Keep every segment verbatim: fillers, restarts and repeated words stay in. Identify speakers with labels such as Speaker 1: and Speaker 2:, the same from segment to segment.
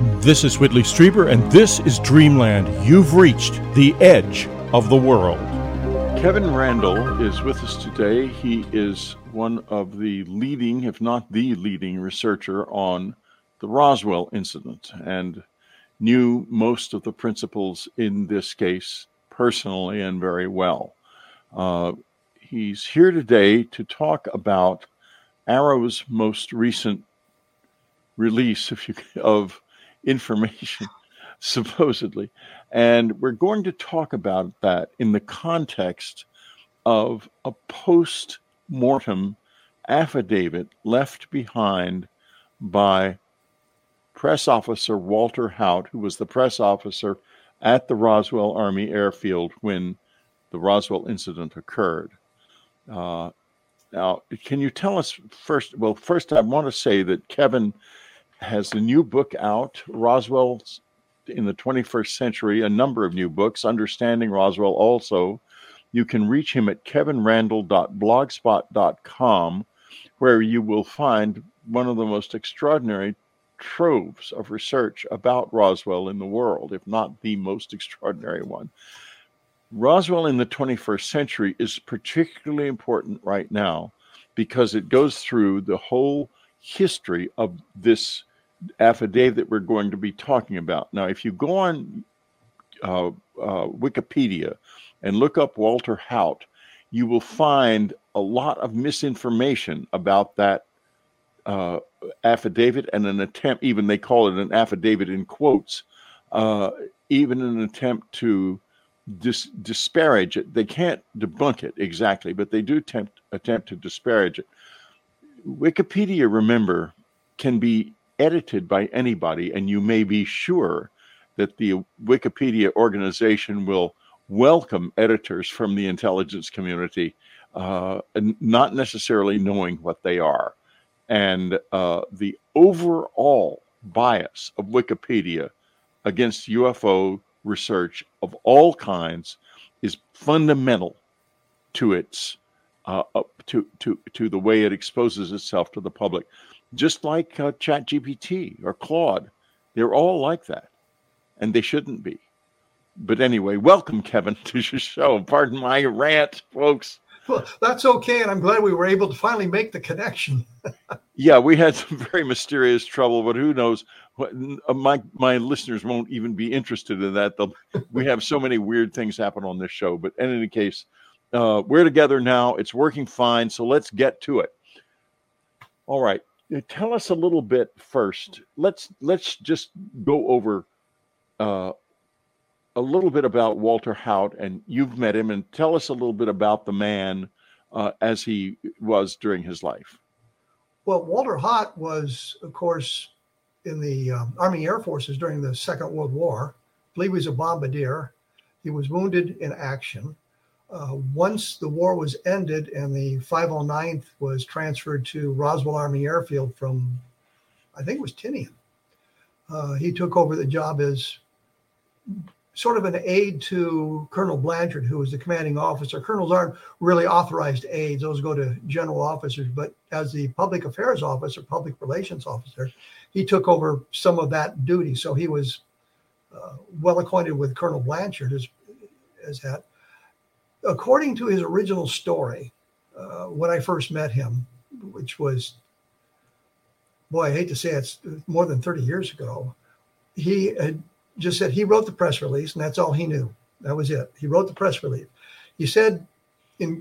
Speaker 1: This is Whitley Strieber, and this is Dreamland. You've reached the edge of the world. Kevin Randle is with us today. He is one of the leading, if not the leading, researcher on the Roswell incident and knew most of the principals in this case personally and very well. Uh, he's here today to talk about Arrow's most recent release if you, of information, supposedly. And we're going to talk about that in the context of a post-mortem affidavit left behind by press officer Walter Haut, who was the press officer at the Roswell Army Airfield when the Roswell incident occurred. Uh, now, can you tell us first? Well, first, I want to say that Kevin has a new book out, Roswell in the twenty-first century, a number of new books, Understanding Roswell also. You can reach him at kevin randle dot blogspot dot com, where you will find one of the most extraordinary troves of research about Roswell in the world, if not the most extraordinary one. Roswell in the twenty-first century is particularly important right now because it goes through the whole history of this affidavit that we're going to be talking about. Now, if you go on uh, uh, Wikipedia and look up Walter Haut, you will find a lot of misinformation about that uh, affidavit and an attempt, even they call it an affidavit in quotes, uh, even an attempt to dis- disparage it. They can't debunk it exactly, but they do attempt, attempt to disparage it. Wikipedia, remember, can be edited by anybody, and you may be sure that the Wikipedia organization will welcome editors from the intelligence community, uh, and not necessarily knowing what they are. And uh, the overall bias of Wikipedia against U F O research of all kinds is fundamental to its uh, up to, to, to the way it exposes itself to the public. Just like uh, ChatGPT or Claude, they're all like that, and they shouldn't be. But anyway, welcome, Kevin, to your show. Pardon my rant, folks.
Speaker 2: Well, that's okay, and I'm glad we were able to finally make the connection.
Speaker 1: Yeah, we had some very mysterious trouble, but who knows? What, my my listeners won't even be interested in that. They'll, we have so many weird things happen on this show. But in any case, uh, we're together now. It's working fine, so let's get to it. All right. Tell us a little bit first. Let's let's just go over uh, a little bit about Walter Haut, and you've met him, and tell us a little bit about the man uh, as he was during his life.
Speaker 2: Well, Walter Haut was, of course, in the um, Army Air Forces during the Second World War. I believe he was a bombardier. He was wounded in action. Uh, once the war was ended and the five oh ninth was transferred to Roswell Army Airfield from, I think it was Tinian, uh, he took over the job as sort of an aide to Colonel Blanchard, who was the commanding officer. Colonels aren't really authorized aides. Those go to general officers. But as the public affairs officer, public relations officer, he took over some of that duty. So he was uh, well acquainted with Colonel Blanchard as, as that. According to his original story, uh, when I first met him, which was, boy, I hate to say it's more than thirty years ago, he had just said he wrote the press release, and that's all he knew. That was it. He wrote the press release. He said in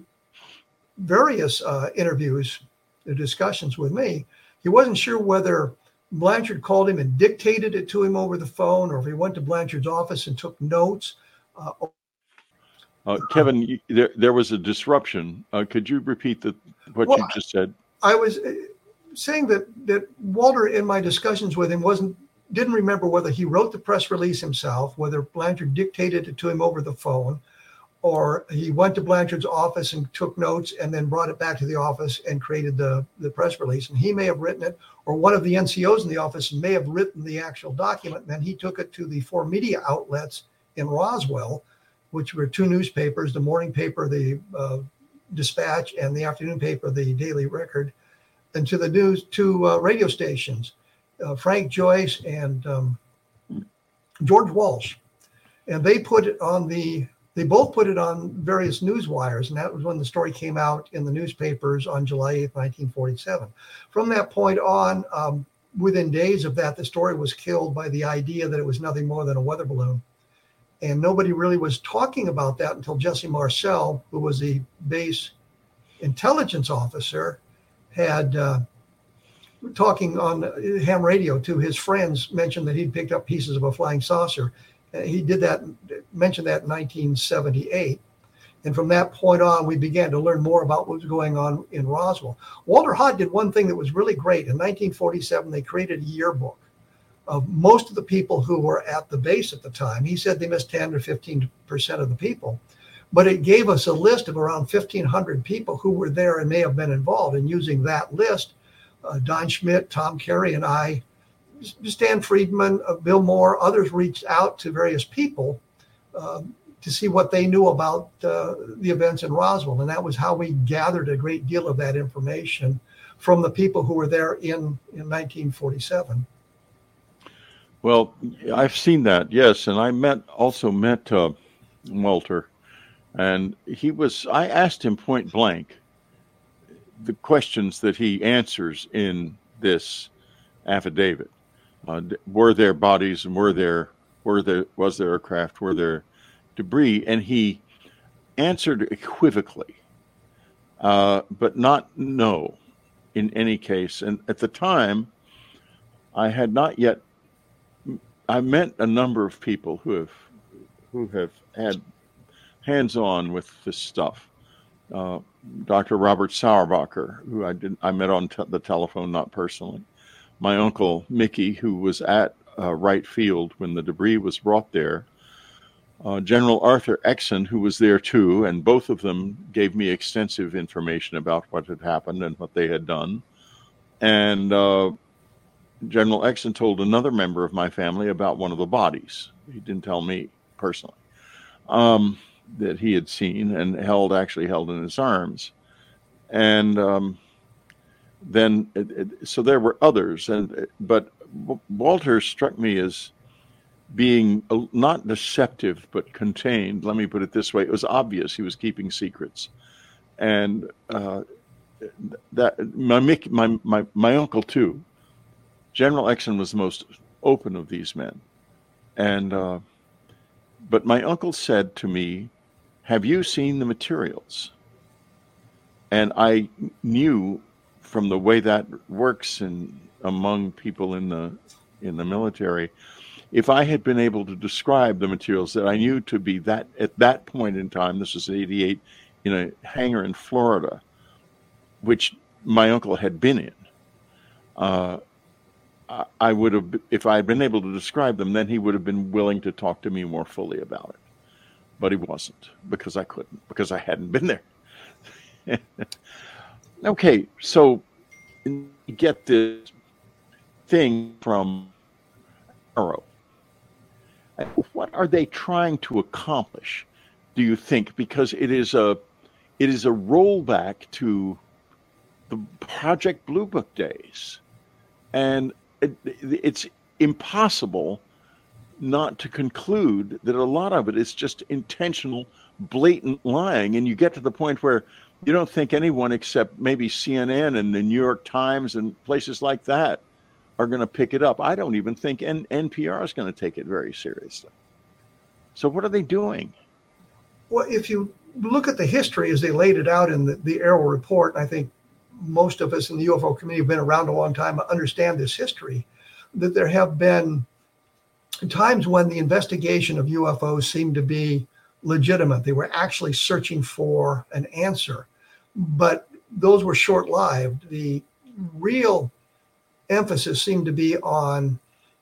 Speaker 2: various uh, interviews, the discussions with me, he wasn't sure whether Blanchard called him and dictated it to him over the phone, or if he went to Blanchard's office and took notes. Uh,
Speaker 1: Uh, Kevin, there there was a disruption. Uh, could you repeat the, what
Speaker 2: well,
Speaker 1: you just said?
Speaker 2: I was saying that that Walter, in my discussions with him, wasn't didn't remember whether he wrote the press release himself, whether Blanchard dictated it to him over the phone, or he went to Blanchard's office and took notes and then brought it back to the office and created the, the press release. And he may have written it, or one of the N C Os in the office may have written the actual document, and then he took it to the four media outlets in Roswell, which were two newspapers, the morning paper, the uh, Dispatch, and the afternoon paper, the Daily Record, and to the news, two uh, radio stations, uh, Frank Joyce and um, George Walsh. And they put it on the, they both put it on various news wires. And that was when the story came out in the newspapers on July eighth, nineteen forty-seven. From that point on, um, within days of that, the story was killed by the idea that it was nothing more than a weather balloon. And nobody really was talking about that until Jesse Marcel, who was the base intelligence officer, had uh, talking on ham radio to his friends, mentioned that he'd picked up pieces of a flying saucer. Uh, he did that, mentioned that in nineteen seventy-eight. And from that point on, we began to learn more about what was going on in Roswell. Walter Haut did one thing that was really great. In nineteen forty-seven, they created a yearbook of most of the people who were at the base at the time. He said they missed ten or fifteen percent of the people. But it gave us a list of around fifteen hundred people who were there and may have been involved. And using that list, uh, Don Schmitt, Tom Carey, and I, Stan Friedman, uh, Bill Moore, others reached out to various people uh, to see what they knew about uh, the events in Roswell. And that was how we gathered a great deal of that information from the people who were there in, in nineteen forty-seven.
Speaker 1: Well, I've seen that, yes. And I met also met uh, Walter. And he was, I asked him point blank the questions that he answers in this affidavit. Uh, were there bodies and were there, were there, was there a craft, were there debris? And he answered equivocally, uh, but not no in any case. And at the time, I had not yet, I met a number of people who have, who have had hands-on with this stuff. Uh, Doctor Robert Sauerbacher, who I did, I met on te- the telephone, not personally. My uncle Mickey, who was at uh, Wright Field when the debris was brought there. Uh, General Arthur Exon, who was there too, and both of them gave me extensive information about what had happened and what they had done. And uh, General Exon told another member of my family about one of the bodies. He didn't tell me personally. Um, that he had seen and held, actually held in his arms. And um, then, it, it, so there were others, and but Walter struck me as being not deceptive, but contained. Let me put it this way. It was obvious he was keeping secrets. And uh, that my, my, my, my uncle too, General Exon, was the most open of these men. And, uh, but my uncle said to me, have you seen the materials? And I knew from the way that works in among people in the in the military, if I had been able to describe the materials that I knew to be that at that point in time, this was eighty-eight, in a hangar in Florida, which my uncle had been in, uh, I, I would have, if I had been able to describe them, then he would have been willing to talk to me more fully about it. But he wasn't, because I couldn't, because I hadn't been there. Okay, so you get this thing from Arrow. What are they trying to accomplish, do you think? Because it is a it is a rollback to the Project Blue Book days. And it, it's impossible not to conclude that a lot of it is just intentional, blatant lying. And you get to the point where you don't think anyone except maybe C N N and the New York Times and places like that are going to pick it up. I don't even think N- NPR is going to take it very seriously. So what are they doing?
Speaker 2: Well, if you look at the history as they laid it out in the, the Arrow report, I think most of us in the U F O community have been around a long time, understand this history, that there have been times when the investigation of U F Os seemed to be legitimate. They were actually searching for an answer, but those were short-lived. The real emphasis seemed to be on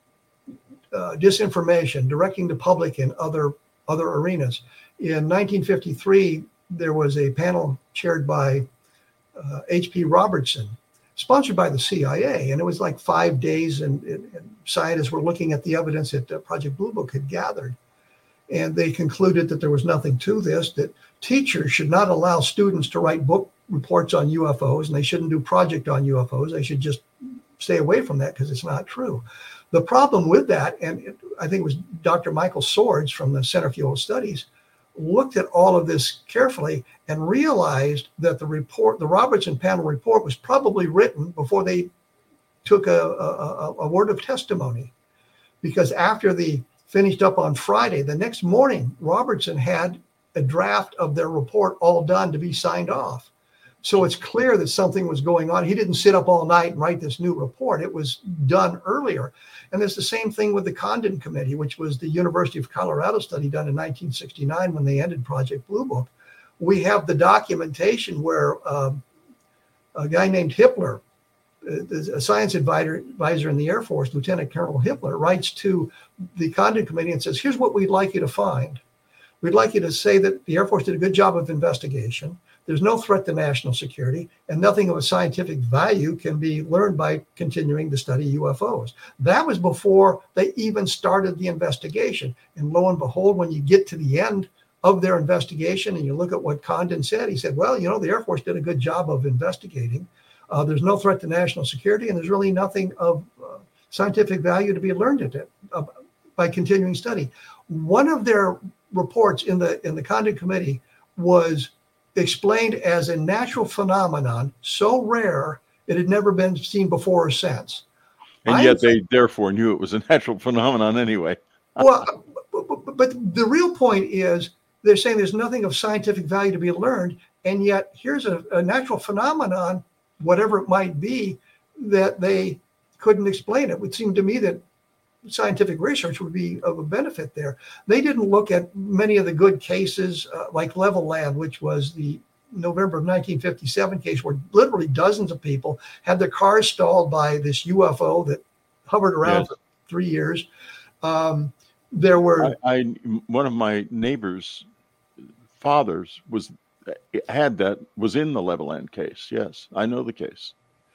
Speaker 2: uh, disinformation, directing the public in other other arenas. In nineteen fifty-three, there was a panel chaired by uh, H P Robertson, sponsored by the C I A, and it was like five days, and, and, and scientists were looking at the evidence that uh, Project Blue Book had gathered. And they concluded that there was nothing to this, that teachers should not allow students to write book reports on U F Os, and they shouldn't do project on U F Os. They should just stay away from that because it's not true. The problem with that, and it, I think it was Doctor Michael Swords from the Center for Fuel Studies, looked at all of this carefully and realized that the report, the Robertson panel report, was probably written before they took a, a, a word of testimony. Because after they finished up on Friday, the next morning, Robertson had a draft of their report all done to be signed off. So it's clear that something was going on. He didn't sit up all night and write this new report. It was done earlier. And it's the same thing with the Condon Committee, which was the University of Colorado study done in nineteen sixty-nine when they ended Project Blue Book. We have the documentation where um, a guy named Hippler, a science advisor, advisor in the Air Force, Lieutenant Colonel Hippler, writes to the Condon Committee and says, here's what we'd like you to find. We'd like you to say that the Air Force did a good job of investigation. There's no threat to national security, and nothing of a scientific value can be learned by continuing to study U F Os. That was before they even started the investigation. And lo and behold, when you get to the end of their investigation and you look at what Condon said, he said, well, you know, the Air Force did a good job of investigating. Uh, there's no threat to national security, and there's really nothing of uh, scientific value to be learned at it, uh, by continuing study. One of their reports in the in the Condon Committee was explained as a natural phenomenon so rare it had never been seen before or since.
Speaker 1: And yet they therefore knew it was a natural phenomenon anyway.
Speaker 2: Well, but, but the real point is they're saying there's nothing of scientific value to be learned, and yet here's a, a natural phenomenon, whatever it might be, that they couldn't explain. It would seem to me that scientific research would be of a benefit there. They didn't look at many of the good cases, uh, like Levelland, which was the November of nineteen fifty-seven case where literally dozens of people had their cars stalled by this U F O that hovered around yes. for three years. Um, there were
Speaker 1: I, I one of my neighbors' fathers was had that was in the Levelland case. Yes, I know the case.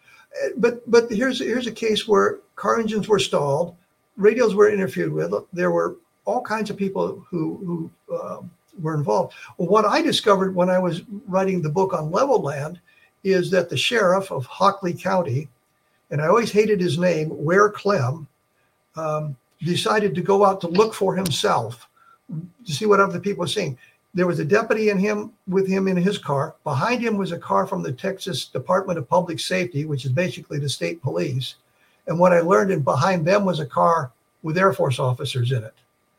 Speaker 2: But but here's here's a case where car engines were stalled. Radios were interfered with. There were all kinds of people who, who uh, were involved. Well, what I discovered when I was writing the book on Levelland is that the sheriff of Hockley County, and I always hated his name, Ware Clem, um, decided to go out to look for himself to see what other people were seeing. There was a deputy in him with him in his car. Behind him was a car from the Texas Department of Public Safety, which is basically the state police. And what I learned, and behind them was a car with Air Force officers in it.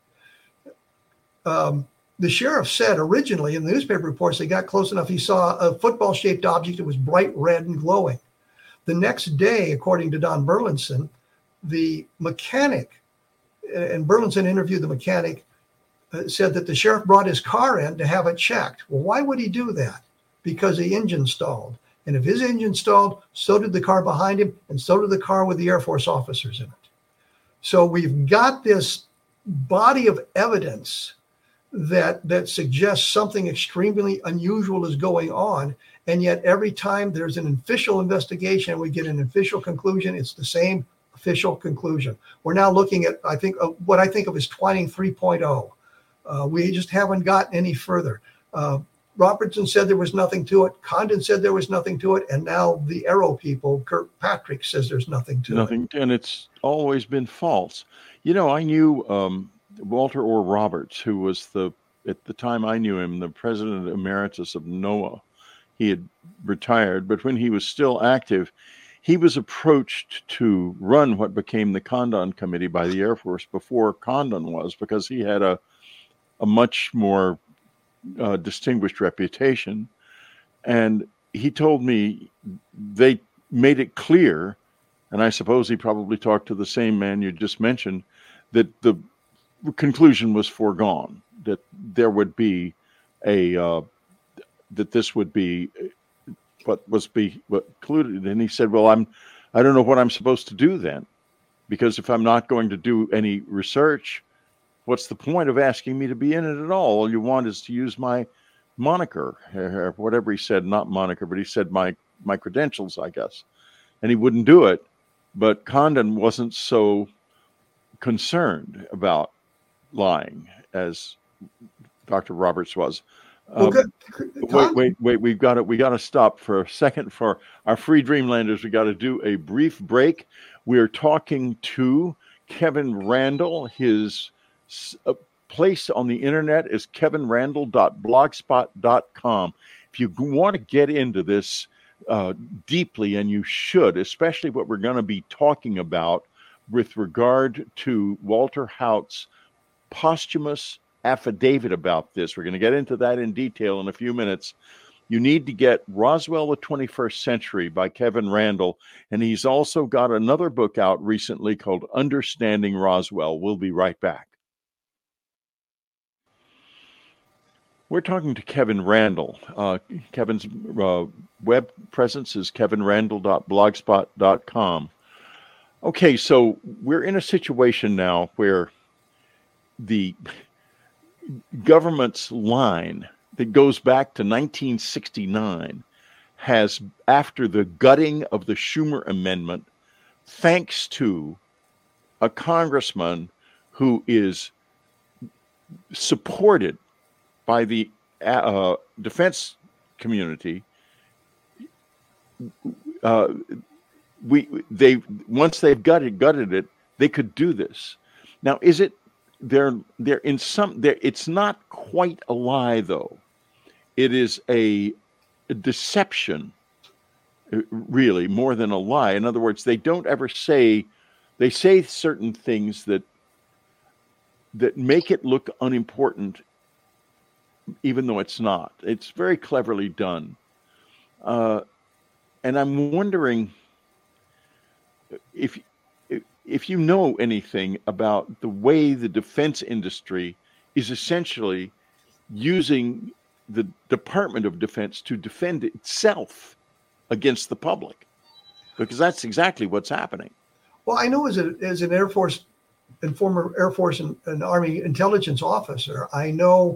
Speaker 2: Um, the sheriff said originally in the newspaper reports, they got close enough, he saw a football-shaped object that was bright red and glowing. The next day, according to Don Burlinson, the mechanic, and Burlinson interviewed the mechanic, uh, said that the sheriff brought his car in to have it checked. Well, why would he do that? Because the engine stalled. And if his engine stalled, so did the car behind him, and so did the car with the Air Force officers in it. So we've got this body of evidence that that suggests something extremely unusual is going on. And yet every time there's an official investigation, we get an official conclusion, it's the same official conclusion. We're now looking at, I think, uh, what I think of as Twining three point oh. Uh, we just haven't gotten any further. Uh, Robertson said there was nothing to it. Condon said there was nothing to it. And now the Aero people, Kirkpatrick, says there's nothing to
Speaker 1: nothing,
Speaker 2: it.
Speaker 1: And it's always been false. You know, I knew um, Walter Orr Roberts, who was the, at the time I knew him, the president emeritus of NOAA. He had retired, but when he was still active, he was approached to run what became the Condon Committee by the Air Force before Condon was, because he had a, a much more Uh, distinguished reputation. And he told me they made it clear, and I suppose he probably talked to the same man you just mentioned, that the conclusion was foregone, that there would be a, uh, that this would be what was be what included. And he said, well, I'm, I don't know what I'm supposed to do then, because if I'm not going to do any research, what's the point of asking me to be in it at all? All you want is to use my moniker, or whatever he said, not moniker, but he said my, my credentials, I guess. And he wouldn't do it. But Condon wasn't so concerned about lying as Doctor Roberts was.
Speaker 2: Well,
Speaker 1: um, wait, wait, wait, we've got to, we got to stop for a second for our free Dreamlanders. We got to do a brief break. We're talking to Kevin Randle. His uh, place on the internet is kevin randle dot blogspot dot com. If you want to get into this uh, deeply, and you should, especially what we're going to be talking about with regard to Walter Haut's posthumous affidavit about this, we're going to get into that in detail in a few minutes. You need to get Roswell, the twenty-first Century by Kevin Randle. And he's also got another book out recently called Understanding Roswell. We'll be right back. We're talking to Kevin Randle. Uh, Kevin's uh, web presence is kevin randle dot blogspot dot com. Okay, so we're in a situation now where the government's line that goes back to nineteen sixty-nine has, after the gutting of the Schumer Amendment, thanks to a congressman who is supported by the uh, defense community, uh, we they once they've gutted gutted it, they could do this. Now, is it they're they're in some there? It's not quite a lie, though. It is a, a deception, really, more than a lie. In other words, they don't ever say they say certain things that that make it look unimportant, even though it's not. It's very cleverly done. Uh, and I'm wondering if, if if you know anything about the way the defense industry is essentially using the Department of Defense to defend itself against the public, because that's exactly what's happening.
Speaker 2: Well, I know as, a, as an Air Force and former Air Force and, and Army intelligence officer, I know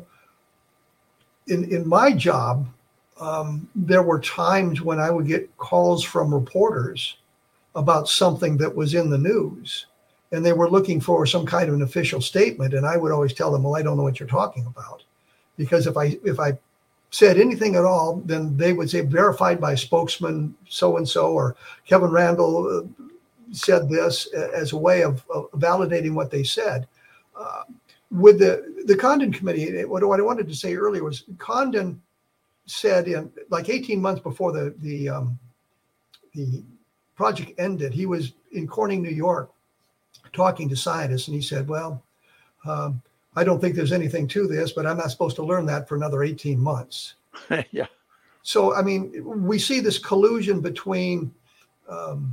Speaker 2: in, in my job, um, there were times when I would get calls from reporters about something that was in the news, and they were looking for some kind of an official statement. And I would always tell them, well, I don't know what you're talking about. Because if I if I said anything at all, then they would say verified by spokesman so-and-so, or Kevin Randle uh, said this as a way of, of validating what they said. Uh, with the, the Condon Committee, what, what I wanted to say earlier was Condon said in like eighteen months before the, the, um, the project ended, he was in Corning, New York, talking to scientists, and he said, well, um, I don't think there's anything to this, but I'm not supposed to learn that for another eighteen months.
Speaker 1: Yeah.
Speaker 2: So, I mean, we see this collusion between um,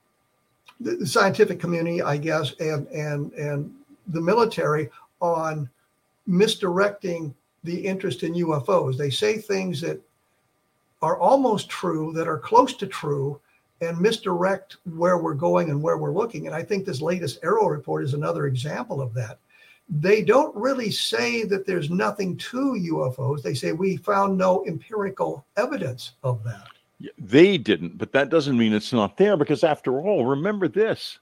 Speaker 2: the, the scientific community, I guess, and and and the military on misdirecting the interest in U F Os. They say things that are almost true, that are close to true, and misdirect where we're going and where we're looking. And I think this latest AARO report is another example of that. They don't really say that there's nothing to U F Os. They say we found no empirical evidence of that.
Speaker 1: They didn't, but that doesn't mean it's not there, because after all, remember this,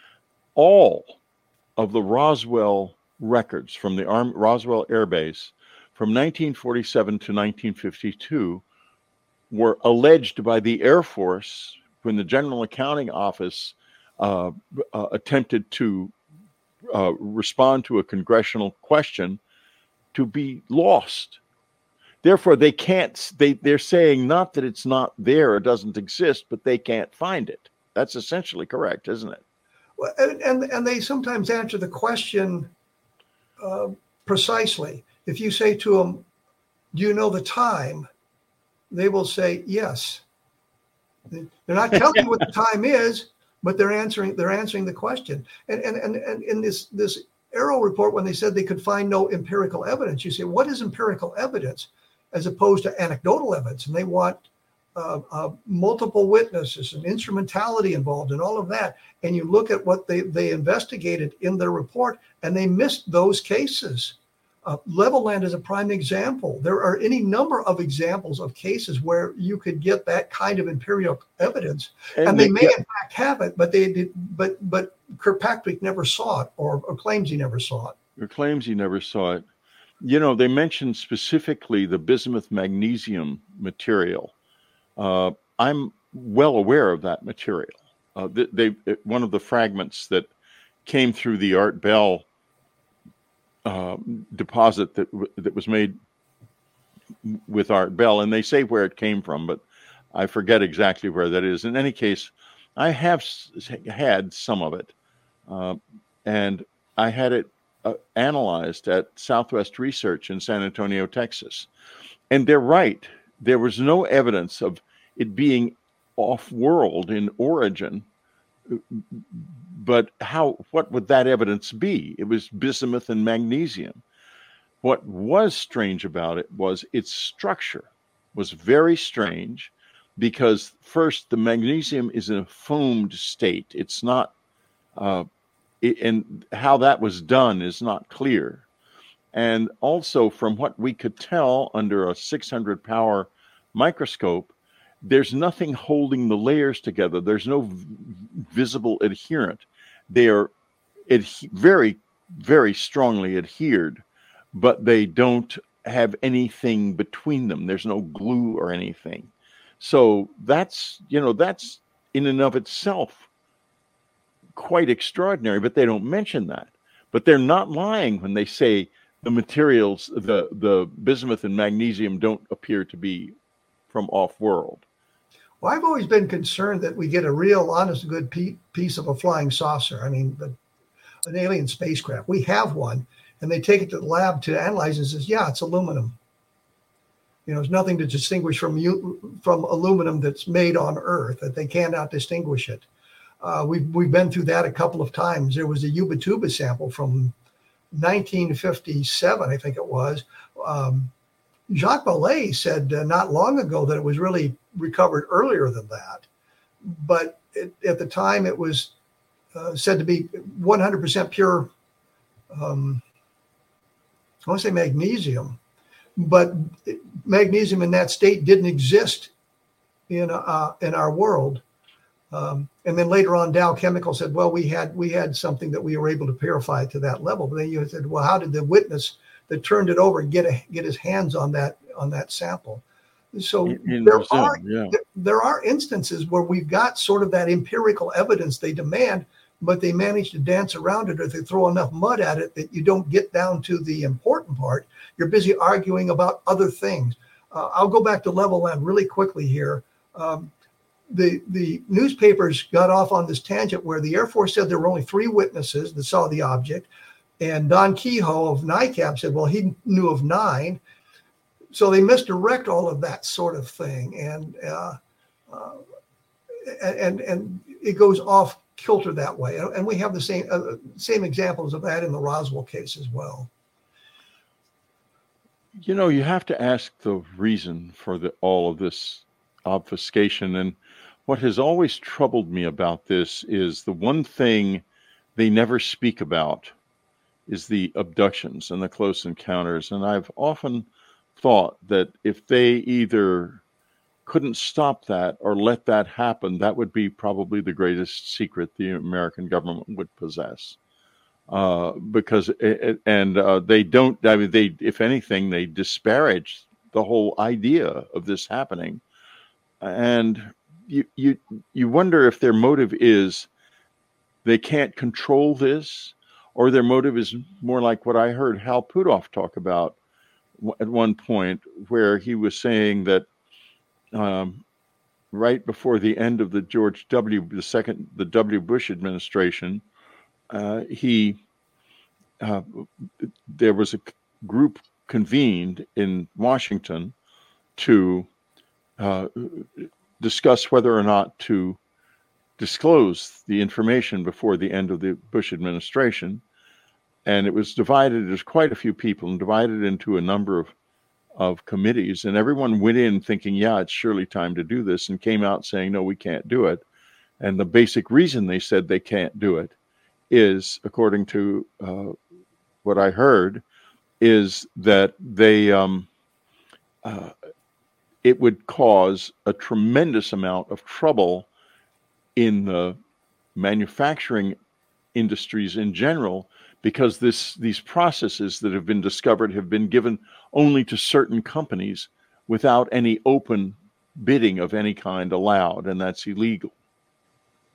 Speaker 1: all of the Roswell records from the Arm- Roswell Air Base from nineteen forty-seven to nineteen fifty-two were alleged by the Air Force when the General Accounting Office uh, uh, attempted to Uh, respond to a congressional question to be lost. Therefore, they can't, they, they're saying not that it's not there or doesn't exist, but they can't find it. That's essentially correct, isn't it?
Speaker 2: Well, and, and, and they sometimes answer the question uh, precisely. If you say to them, do you know the time? They will say, yes. They're not telling you what the time is, but they're answering they're answering the question. And and and, and in this this AARO report, when they said they could find no empirical evidence, you say, what is empirical evidence as opposed to anecdotal evidence? And they want uh, uh, multiple witnesses and instrumentality involved and all of that. And you look at what they, they investigated in their report, and they missed those cases. Uh, Levelland is a prime example. There are any number of examples of cases where you could get that kind of empirical evidence, and, and they, they may yeah. in fact have it, but they did. But but Kirkpatrick never saw it, or, or claims he never saw it.
Speaker 1: Or claims he never saw it. You know, they mentioned specifically the bismuth magnesium material. Uh, I'm well aware of that material. Uh, they, they one of the fragments that came through the Art Bell uh, deposit that w- that was made with Art Bell, and they say where it came from, but I forget exactly where that is. In any case, I have s- had some of it, uh, and I had it uh, analyzed at Southwest Research in San Antonio, Texas. And they're right. There was no evidence of it being off-world in origin. But how? What would that evidence be? It was bismuth and magnesium. What was strange about it was its structure was very strange because, first, the magnesium is in a foamed state. It's not, uh, it, and how that was done is not clear. And also, from what we could tell under a six hundred power microscope, there's nothing holding the layers together. There's no v- visible adherent. They are adhe- very, very strongly adhered, but they don't have anything between them. There's no glue or anything. So that's, you know, that's in and of itself quite extraordinary, but they don't mention that. But they're not lying when they say the materials, the, the bismuth and magnesium don't appear to be from off-world.
Speaker 2: Well, I've always been concerned that we get a real, honest, good pe- piece of a flying saucer. I mean, the, an alien spacecraft. We have one, and they take it to the lab to analyze it and says, yeah, it's aluminum. You know, there's nothing to distinguish from you, from aluminum that's made on Earth, that they cannot distinguish it. Uh, we've, we've been through that a couple of times. There was a Ubatuba sample from nineteen fifty-seven, I think it was. Um, Jacques Vallée said uh, not long ago that it was really recovered earlier than that. But it, at the time, it was uh, said to be one hundred percent pure, um, I want to say magnesium. But magnesium in that state didn't exist in uh, in our world. Um, and then later on, Dow Chemical said, well, we had we had something that we were able to purify to that level. But then you said, well, how did the witness that turned it over get a, get his hands on that on that sample? So
Speaker 1: In, in
Speaker 2: there
Speaker 1: Brazil,
Speaker 2: are
Speaker 1: yeah.
Speaker 2: there, there are instances where we've got sort of that empirical evidence they demand, but they manage to dance around it, or they throw enough mud at it that you don't get down to the important part. You're busy arguing about other things. Uh, I'll go back to Level Land really quickly here. Um, the the newspapers got off on this tangent where the Air Force said there were only three witnesses that saw the object, and Don Kehoe of NICAP said, well, he knew of nine. So they misdirect all of that sort of thing, and uh, uh, and and it goes off kilter that way. And we have the same uh, same examples of that in the Roswell case as well.
Speaker 1: You know, you have to ask the reason for the, all of this obfuscation. And what has always troubled me about this is the one thing they never speak about is the abductions and the close encounters. And I've often thought that if they either couldn't stop that or let that happen, that would be probably the greatest secret the American government would possess. Uh, because it, and uh, they don't. I mean, they, if anything, they disparage the whole idea of this happening, and you you you wonder if their motive is they can't control this, or their motive is more like what I heard Hal Puthoff talk about at one point, where he was saying that um, right before the end of the George W. the second the W. Bush administration, uh, he. Uh, there was a group convened in Washington to uh, discuss whether or not to disclose the information before the end of the Bush administration. And it was divided, there's quite a few people, and divided into a number of, of committees. And everyone went in thinking, yeah, it's surely time to do this, and came out saying, no, we can't do it. And the basic reason they said they can't do it is, according to uh, what I heard, is that they um, uh, it would cause a tremendous amount of trouble in the manufacturing industries in general, because this these processes that have been discovered have been given only to certain companies without any open bidding of any kind allowed, and that's illegal.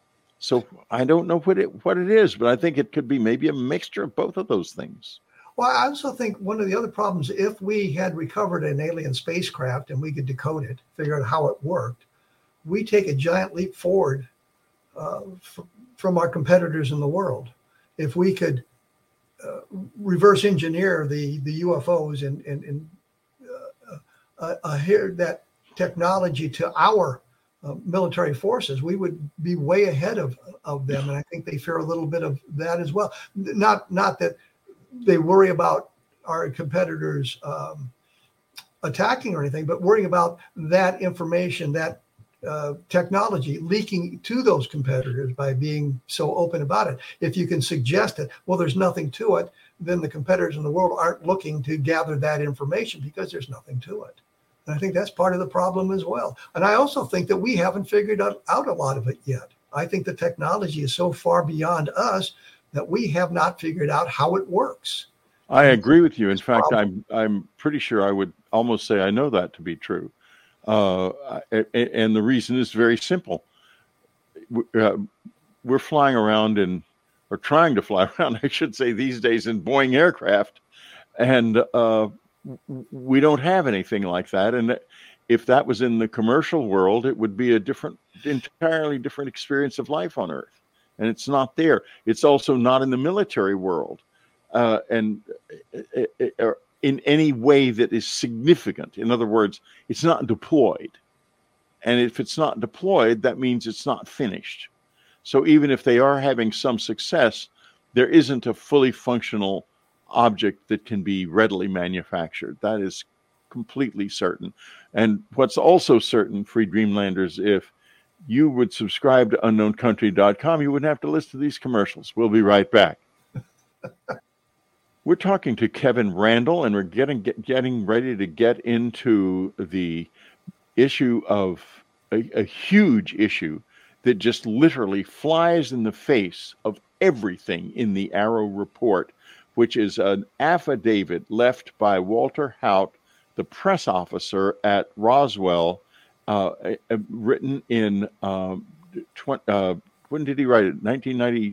Speaker 1: So I don't know what it what it is, but I think it could be maybe a mixture of both of those things.
Speaker 2: Well, I also think one of the other problems, if we had recovered an alien spacecraft and we could decode it, figure out how it worked, we take a giant leap forward uh, f- from our competitors in the world. If we could uh, reverse engineer the, the U F Os and, and, and uh, uh, uh, here that technology to our uh, military forces, we would be way ahead of, of them. And I think they fear a little bit of that as well. Not, not that they worry about our competitors um, attacking or anything, but worrying about that information, that uh, technology leaking to those competitors by being so open about it. If you can suggest it, well, there's nothing to it, then the competitors in the world aren't looking to gather that information because there's nothing to it. And I think that's part of the problem as well. And I also think that we haven't figured out, out a lot of it yet. I think the technology is so far beyond us that we have not figured out how it works.
Speaker 1: I agree with you. In fact, I'm I'm pretty sure I would almost say I know that to be true. Uh, and the reason is very simple. We're flying around in, or trying to fly around, I should say, these days in Boeing aircraft, and uh, we don't have anything like that. And if that was in the commercial world, it would be a different, entirely different experience of life on Earth. And it's not there. It's also not in the military world, uh, and uh, in any way that is significant. In other words, it's not deployed. And if it's not deployed, that means it's not finished. So even if they are having some success, there isn't a fully functional object that can be readily manufactured. That is completely certain. And what's also certain, Free Dreamlanders, if you would subscribe to unknown country dot com, you wouldn't have to listen to these commercials. We'll be right back. We're talking to Kevin Randle, and we're getting get, getting ready to get into the issue of a, a huge issue that just literally flies in the face of everything in the Arrow report, which is an affidavit left by Walter Haut, the press officer at Roswell, Uh, uh, written in um, tw- uh, when did he write it? nineteen ninety.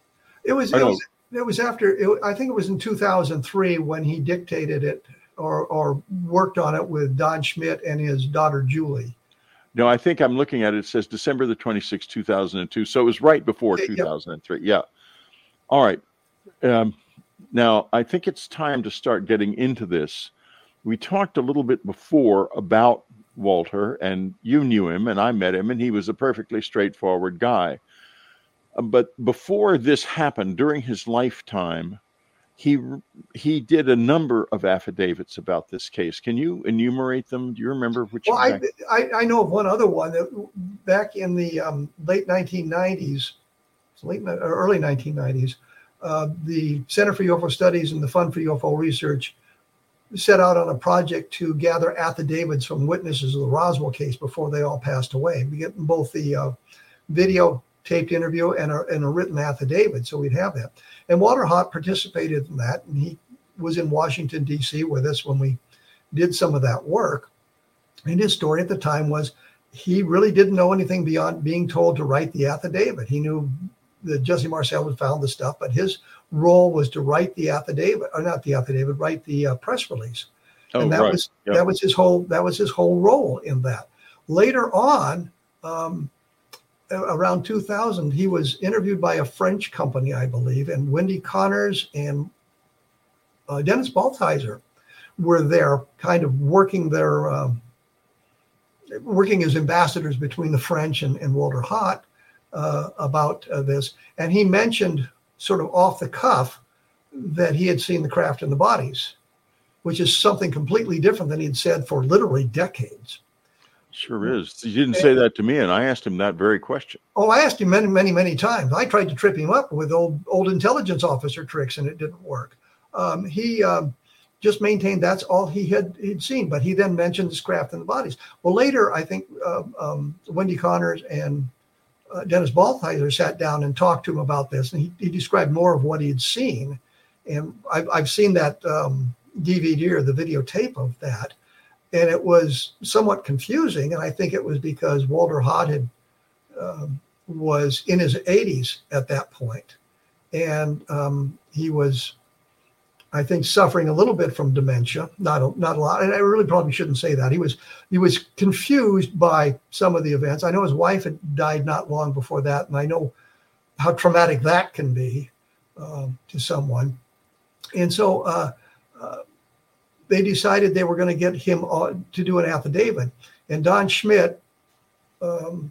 Speaker 2: It was. It was, it was after. It, I think it was in two thousand three when he dictated it or or worked on it with Don Schmitt and his daughter Julie.
Speaker 1: No, I think I'm looking at it. It says December the twenty-sixth, two thousand two. So it was right before two thousand three. Yep. Yeah. All right. Um, now I think it's time to start getting into this. We talked a little bit before about Walter, and you knew him, and I met him, and he was a perfectly straightforward guy. Uh, but before this happened, during his lifetime, he he did a number of affidavits about this case. Can you enumerate them? Do you remember which?
Speaker 2: Well, I, I I know of one other one that back in the um, late nineteen nineties, late or early nineteen nineties, uh, the Center for U F O Studies and the Fund for U F O Research set out on a project to gather affidavits from witnesses of the Roswell case before they all passed away. We get both the uh, video taped interview and a, and a written affidavit, so we'd have that. And Walter Haut participated in that, and he was in Washington, D C with us when we did some of that work. And his story at the time was he really didn't know anything beyond being told to write the affidavit. He knew that Jesse Marcel had found the stuff, but his role was to write the affidavit, or not the affidavit, write the uh, press release.
Speaker 1: Oh,
Speaker 2: and that
Speaker 1: right.
Speaker 2: was
Speaker 1: Yep.
Speaker 2: that was his whole that was his whole role in that. Later on, um, around two thousand, he was interviewed by a French company, I believe, and Wendy Connors and uh, Dennis Baltheiser were there, kind of working their um, working as ambassadors between the French and, and Walter Haut uh, about uh, this. And he mentioned, sort of off the cuff, that he had seen the craft and the bodies, which is something completely different than he'd said for literally decades.
Speaker 1: Sure is. He didn't say that to me, and I asked him that very question.
Speaker 2: Oh, I asked him many, many, many times. I tried to trip him up with old old intelligence officer tricks, and it didn't work. Um, he um, just maintained that's all he had he'd seen, but he then mentioned this craft and the bodies. Well, later, I think uh, um, Wendy Connors and uh, Dennis Baltheiser sat down and talked to him about this, and he, he described more of what he had seen. And I've, I've seen that um, D V D or the videotape of that. And it was somewhat confusing. And I think it was because Walter Haut had um, was in his eighties at that point, and um, he was, I think, suffering a little bit from dementia, not a, not a lot. And I really probably shouldn't say that. He was he was confused by some of the events. I know his wife had died not long before that, and I know how traumatic that can be um, to someone. And so uh, uh, they decided they were going to get him on, to do an affidavit. And Don Schmidt um,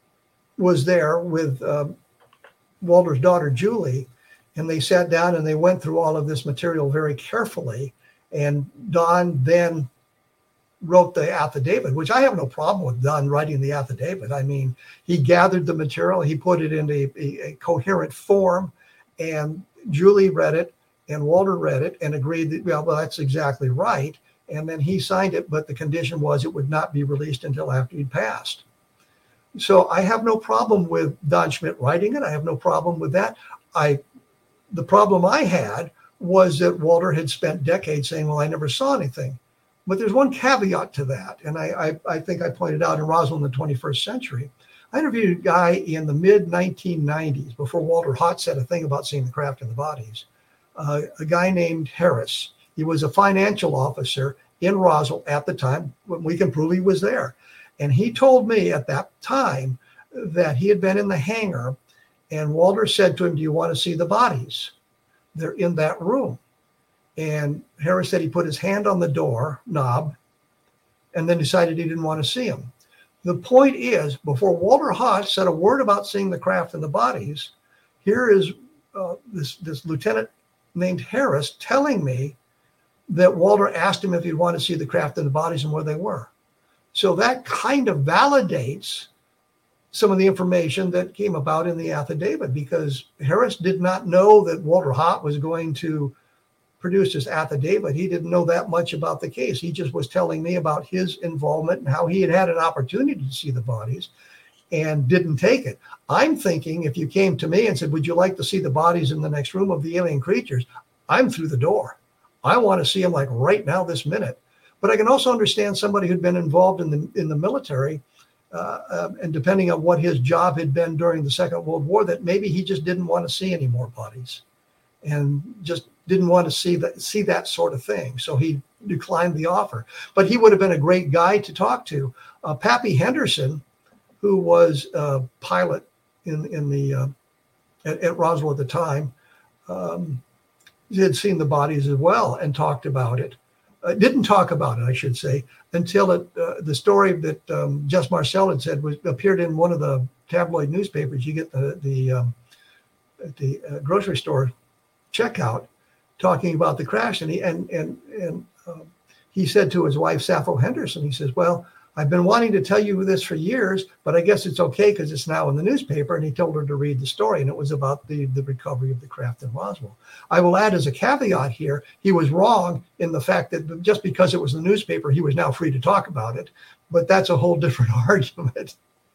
Speaker 2: was there with uh, Walter's daughter, Julie, and they sat down and they went through all of this material very carefully. And Don then wrote the affidavit, which I have no problem with Don writing the affidavit. I mean, he gathered the material, he put it into a, a, a coherent form, and Julie read it, and Walter read it and agreed that, well, well, that's exactly right. And then he signed it, but the condition was it would not be released until after he'd passed. So I have no problem with Don Schmidt writing it. I have no problem with that. I, the problem I had was that Walter had spent decades saying, well, I never saw anything. But there's one caveat to that. And I, I, I think I pointed out in Roswell in the twenty-first century. I interviewed a guy in the mid nineteen nineties, before Walter Haut said a thing about seeing the craft in the bodies, uh, a guy named Harris. He was a financial officer in Roswell at the time, when we can prove he was there. And he told me at that time that he had been in the hangar, and Walter said to him, do you want to see the bodies? They're in that room. And Harris said he put his hand on the door knob and then decided he didn't want to see them. The point is, before Walter Haut said a word about seeing the craft and the bodies, here is uh, this, this lieutenant named Harris telling me that Walter asked him if he'd want to see the craft and the bodies and where they were. So that kind of validates some of the information that came about in the affidavit, because Harris did not know that Walter Haut was going to produce this affidavit. He didn't know that much about the case. He just was telling me about his involvement and how he had had an opportunity to see the bodies and didn't take it. I'm thinking if you came to me and said, would you like to see the bodies in the next room of the alien creatures? I'm through the door. I want to see them like right now, this minute. But I can also understand somebody who'd been involved in the in the military, uh, uh, and depending on what his job had been during the Second World War, that maybe he just didn't want to see any more bodies and just didn't want to see that see that sort of thing. So he declined the offer. But he would have been a great guy to talk to. Uh, Pappy Henderson, who was a pilot in in the uh, at, at Roswell at the time, um, he had seen the bodies as well and talked about it. Uh, didn't talk about it, I should say, until it, uh, the story that um, Jess Marcel had said was appeared in one of the tabloid newspapers. You get the the um, at the uh, grocery store checkout, talking about the crash, and he and and and um, he said to his wife Sappho Henderson, he says, "Well, I've been wanting to tell you this for years, but I guess it's okay because it's now in the newspaper." And he told her to read the story, and it was about the, the recovery of the craft in Roswell. I will add as a caveat here, he was wrong in the fact that just because it was in the newspaper, he was now free to talk about it. But that's a whole different argument.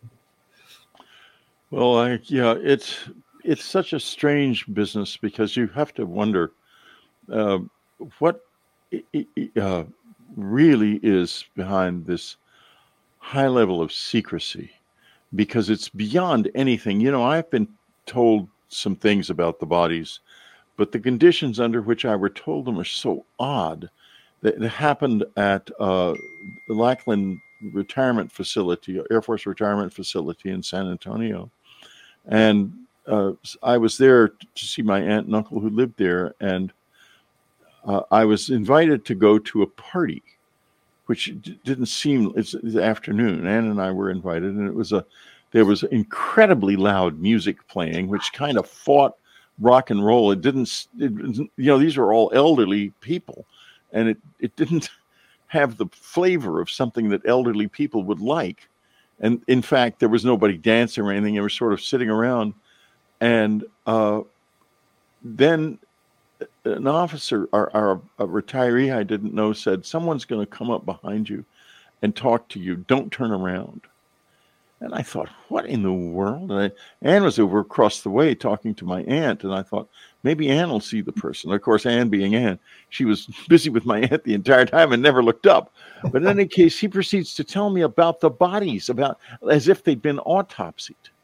Speaker 1: Well, I, yeah, it's it's such a strange business, because you have to wonder uh, what uh, really is behind this high level of secrecy, because it's beyond anything. You know, I've been told some things about the bodies, but the conditions under which I were told them are so odd. That it happened at uh, the Lackland Retirement Facility, Air Force Retirement Facility in San Antonio. And uh, I was there to see my aunt and uncle who lived there. And uh, I was invited to go to a party, which d- didn't seem, it's the afternoon. Ann and I were invited, and it was a, there was incredibly loud music playing, which kind of fought rock and roll. It didn't, it, you know, these are all elderly people, and it, it didn't have the flavor of something that elderly people would like. And in fact, there was nobody dancing or anything. They were sort of sitting around. And uh, then an officer, or, or a retiree I didn't know, said, "Someone's going to come up behind you and talk to you. Don't turn around." And I thought, what in the world? And I, Ann was over across the way talking to my aunt, and I thought, maybe Ann will see the person. Of course, Ann being Ann, she was busy with my aunt the entire time and never looked up. But in any case, he proceeds to tell me about the bodies, about as if they'd been autopsied.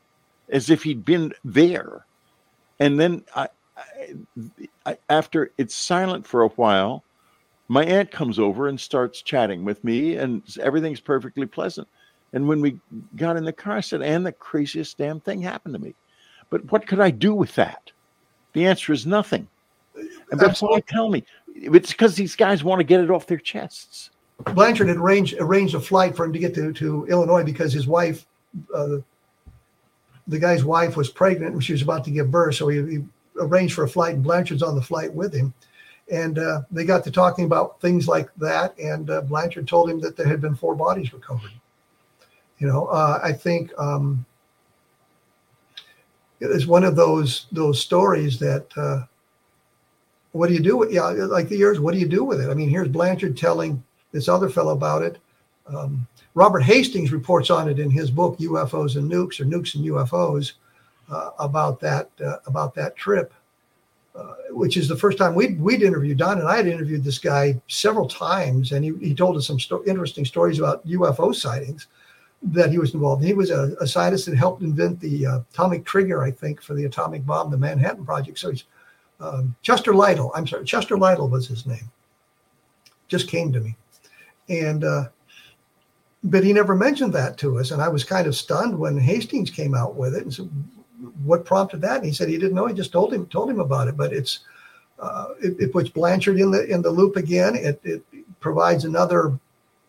Speaker 1: as if he'd been there. And then I, I, I, after it's silent for a while, my aunt comes over and starts chatting with me, and everything's perfectly pleasant. And when we got in the car, I said, "Ann, the craziest damn thing happened to me. But what could I do with that?" The answer is nothing. And that's why tell me. It's because these guys want to get it off their chests.
Speaker 2: Blanchard had arranged, arranged a flight for him to get to, to Illinois because his wife, uh, the guy's wife was pregnant and she was about to give birth. So he, he arranged for a flight, and Blanchard's on the flight with him. And uh, they got to talking about things like that. And uh, Blanchard told him that there had been four bodies recovered. You know, uh, I think um, it's one of those those stories that, uh, what do you do with, yeah, like the years, what do you do with it? I mean, here's Blanchard telling this other fellow about it. Um, Robert Hastings reports on it in his book, U F Os and Nukes, or Nukes and U F Os, uh, about that uh, about that trip. Uh, which is the first time we'd, we'd interviewed, Don and I had interviewed this guy several times, and he, he told us some sto- interesting stories about U F O sightings that he was involved in. He was a, a scientist that helped invent the uh, atomic trigger, I think, for the atomic bomb, the Manhattan Project. So he's um, Chester Lytle. I'm sorry, Chester Lytle was his name. Just came to me. And, uh, but he never mentioned that to us. And I was kind of stunned when Hastings came out with it and said, what prompted that? And he said he didn't know. He just told him told him about it. But it's uh, it, it puts Blanchard in the in the loop again. It, it provides another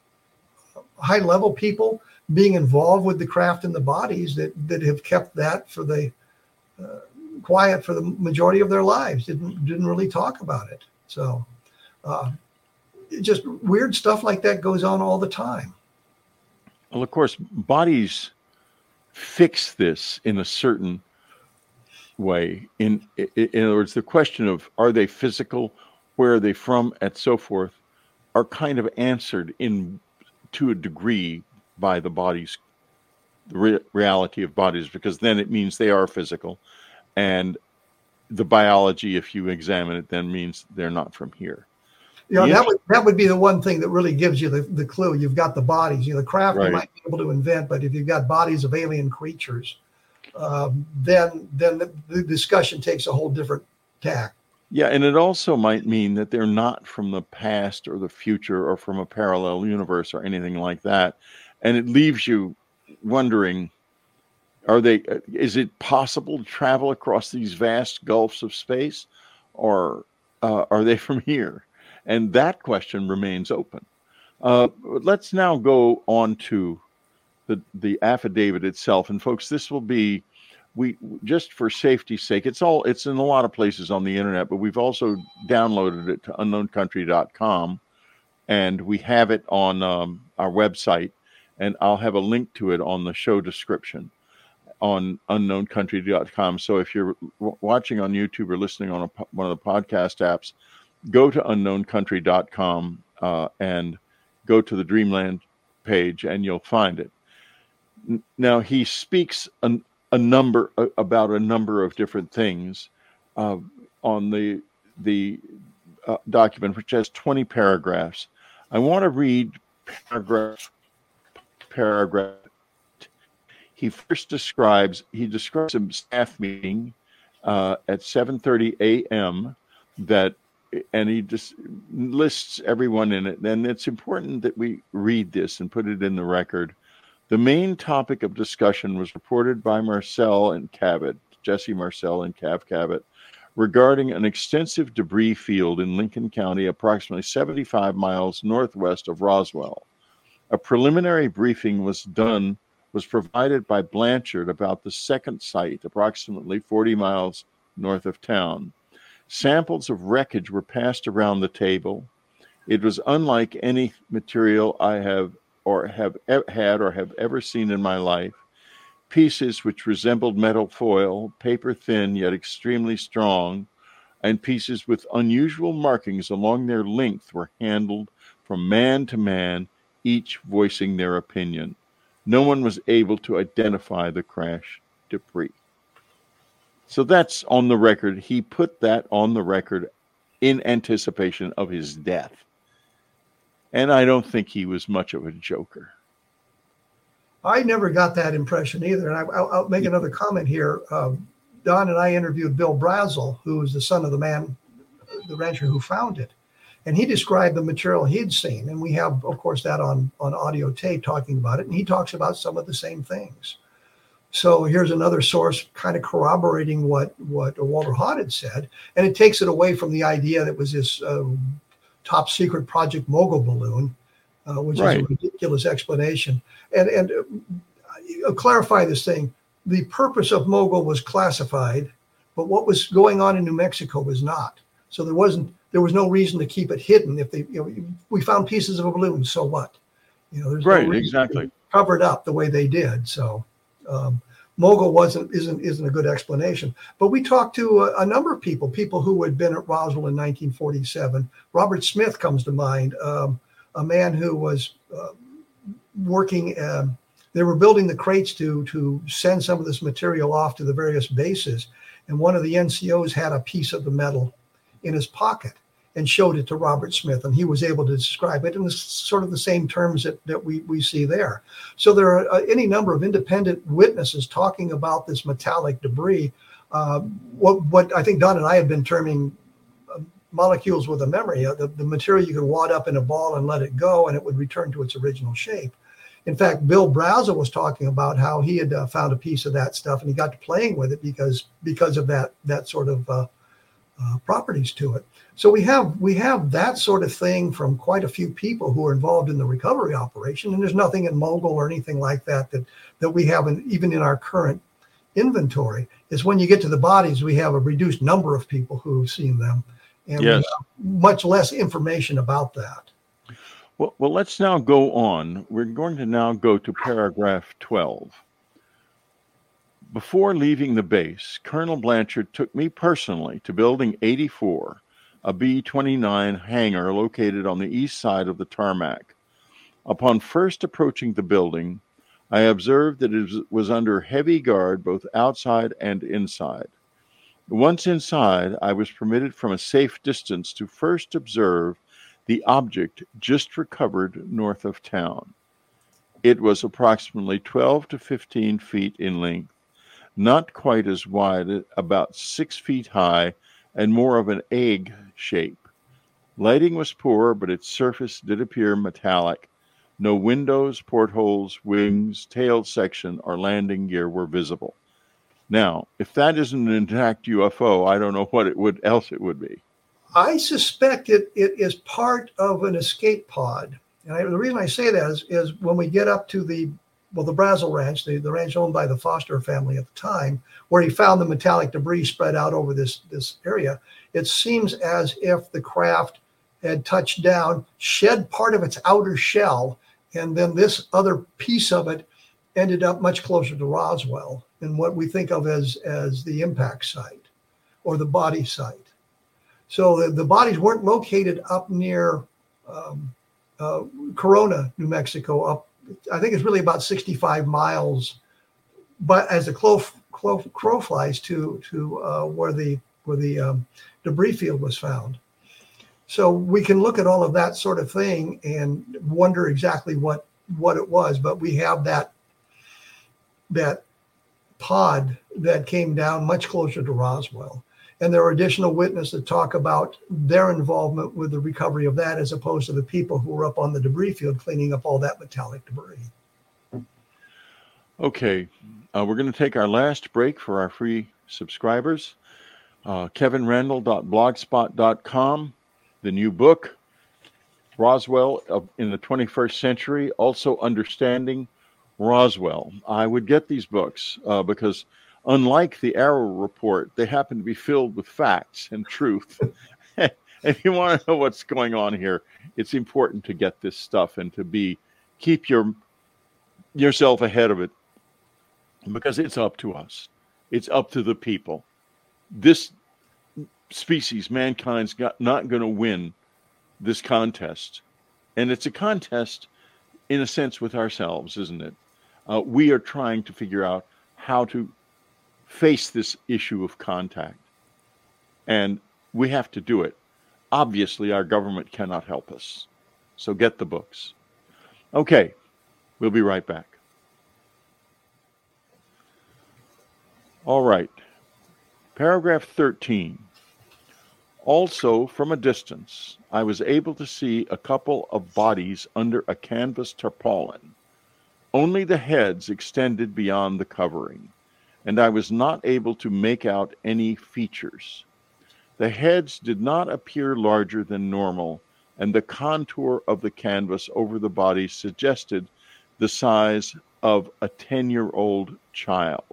Speaker 2: high level people being involved with the craft and the bodies that that have kept that for the uh, quiet for the majority of their lives. Didn't didn't really talk about it. So uh, it just weird stuff like that goes on all the time.
Speaker 1: Well, of course, bodies fix this in a certain way. In, in in other words, the question of are they physical, where are they from, and so forth, are kind of answered in to a degree by the bodies, the re- reality of bodies, because then it means they are physical, and the biology, if you examine it, then means they're not from here.
Speaker 2: You know, that would that would be the one thing that really gives you the, the clue. You've got the bodies. You know, the craft right. You might be able to invent, but if you've got bodies of alien creatures, um, then then the, the discussion takes a whole different tack.
Speaker 1: Yeah, and it also might mean that they're not from the past or the future or from a parallel universe or anything like that, and it leaves you wondering: Are they? Is it possible to travel across these vast gulfs of space, or uh, are they from here? And that question remains open. Uh, let's now go on to the the affidavit itself. And folks, this will be, we just for safety's sake, it's all it's in a lot of places on the internet, but we've also downloaded it to unknown country dot com, and we have it on um, our website, and I'll have a link to it on the show description on unknown country dot com. So if you're w- watching on YouTube or listening on a, one of the podcast apps, go to unknown country dot com uh, and go to the Dreamland page, and you'll find it. N- now, he speaks an, a number uh, about a number of different things uh, on the the uh, document, which has twenty paragraphs. I want to read paragraph paragraph. He first describes he describes a staff meeting uh, at seven thirty a.m. that. And he just lists everyone in it. And it's important that we read this and put it in the record. The main topic of discussion was reported by Marcel and Cabot, Jesse Marcel and Cav Cabot, regarding an extensive debris field in Lincoln County, approximately seventy-five miles northwest of Roswell. A preliminary briefing was done, was provided by Blanchard about the second site, approximately forty miles north of town. Samples of wreckage were passed around the table. It was unlike any material I have or have e- had or have ever seen in my life. Pieces which resembled metal foil, paper thin yet extremely strong, and pieces with unusual markings along their length were handled from man to man, each voicing their opinion. No one was able to identify the crash debris. So that's on the record. He put that on the record in anticipation of his death. And I don't think he was much of a joker.
Speaker 2: I never got that impression either. And I, I'll, I'll make another comment here. Um, Don and I interviewed Bill Brazel, who was the son of the man, the rancher who found it. And he described the material he'd seen. And we have, of course, that on, on audio tape talking about it. And he talks about some of the same things. So here's another source kind of corroborating what, what Walter Haut had said. And it takes it away from the idea that it was this uh, top secret Project Mogul balloon, uh, which right. is a ridiculous explanation. And, and uh, clarify this thing. The purpose of Mogul was classified, but what was going on in New Mexico was not. So there wasn't, there was no reason to keep it hidden. If they, you know, we found pieces of a balloon, so what? You know, there's
Speaker 1: right,
Speaker 2: no
Speaker 1: exactly
Speaker 2: covered up the way they did. So um, Mogul wasn't, isn't, isn't a good explanation. But we talked to a, a number of people, people who had been at Roswell in nineteen forty-seven. Robert Smith comes to mind, um, a man who was uh, working. Um, they were building the crates to to send some of this material off to the various bases, and one of the N C Os had a piece of the metal in his pocket and showed it to Robert Smith, and he was able to describe it in the, sort of the same terms that, that we, we see there. So there are uh, any number of independent witnesses talking about this metallic debris. Uh, what, what I think Don and I have been terming uh, molecules with a memory, uh, the, the material you could wad up in a ball and let it go, and it would return to its original shape. In fact, Bill Brazel was talking about how he had uh, found a piece of that stuff, and he got to playing with it because because of that that sort of uh, uh, properties to it. So we have we have that sort of thing from quite a few people who are involved in the recovery operation, and there's nothing in Mogul or anything like that that that we haven't even in our current inventory. Is when you get to the bodies, we have a reduced number of people who've seen them, and
Speaker 1: yes.
Speaker 2: we have much less information about that.
Speaker 1: Well, well, let's now go on. We're going to now go to paragraph twelve. Before leaving the base, Colonel Blanchard took me personally to Building eighty-four, a B twenty-nine hangar located on the east side of the tarmac. Upon first approaching the building, I observed that it was under heavy guard both outside and inside. Once inside, I was permitted from a safe distance to first observe the object just recovered north of town. It was approximately twelve to fifteen feet in length, not quite as wide, about six feet high, and more of an egg shape. Lighting was poor, but its surface did appear metallic. No windows, portholes, wings, tail section, or landing gear were visible. Now, if that isn't an intact U F O, I don't know what it would else it would be.
Speaker 2: I suspect it, it is part of an escape pod. And I, the reason I say that is, is when we get up to the, well, the Brazel Ranch, the, the ranch owned by the Foster family at the time, where he found the metallic debris spread out over this, this area, it seems as if the craft had touched down, shed part of its outer shell, and then this other piece of it ended up much closer to Roswell than what we think of as, as the impact site or the body site. So the, the bodies weren't located up near um, uh, Corona, New Mexico. Up, I think it's really about sixty-five miles, but as the crow, crow, crow flies to to uh, where the where the um, debris field was found. So we can look at all of that sort of thing and wonder exactly what what it was. But we have that that pod that came down much closer to Roswell. And there are additional witnesses that talk about their involvement with the recovery of that as opposed to the people who were up on the debris field cleaning up all that metallic debris.
Speaker 1: Okay, uh, we're going to take our last break for our free subscribers. Uh, kevin randle dot blogspot dot com, the new book, Roswell in the twenty-first century, also Understanding Roswell. I would get these books uh, because unlike the Arrow report, they happen to be filled with facts and truth. If you want to know what's going on here, it's important to get this stuff and to be keep your yourself ahead of it, because it's up to us. It's up to the people. This species, mankind's got, not going to win this contest. And it's a contest, in a sense, with ourselves, isn't it? Uh, we are trying to figure out how to face this issue of contact. And we have to do it. Obviously, our government cannot help us. So get the books. Okay, we'll be right back. All right. Paragraph thirteen. Also, from a distance, I was able to see a couple of bodies under a canvas tarpaulin. Only the heads extended beyond the covering, and I was not able to make out any features. The heads did not appear larger than normal, and the contour of the canvas over the bodies suggested the size of a ten-year-old child.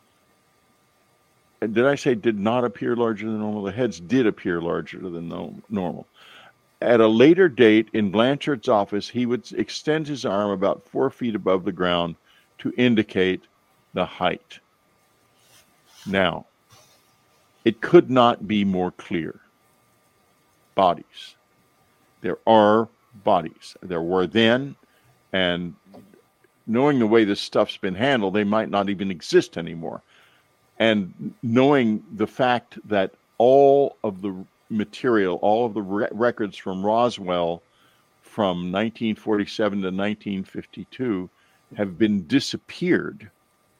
Speaker 1: Did I say did not appear larger than normal? The heads did appear larger than no, normal. At a later date in Blanchard's office, he would extend his arm about four feet above the ground to indicate the height. Now, it could not be more clear. Bodies. There are bodies. There were then, and knowing the way this stuff's been handled, they might not even exist anymore. And knowing the fact that all of the material, all of the re- records from Roswell from nineteen forty-seven to nineteen fifty-two have been disappeared,